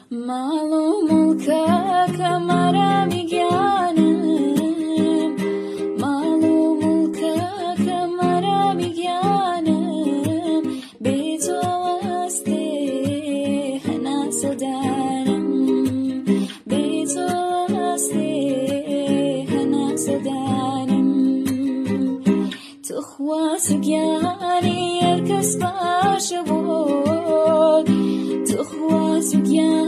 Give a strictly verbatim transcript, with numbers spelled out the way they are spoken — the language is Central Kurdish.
ماڵ و مڵکەکە مەرەمی گیانم، ماڵ و مڵکەکە مەرەمی گیانم، بێ تۆ وەستێ هەنا سەدانم، بێ تۆ وەستێ هەنا سەدانم. تخواس گیانی هەر کەس باشە بۆ، تخواس گیانی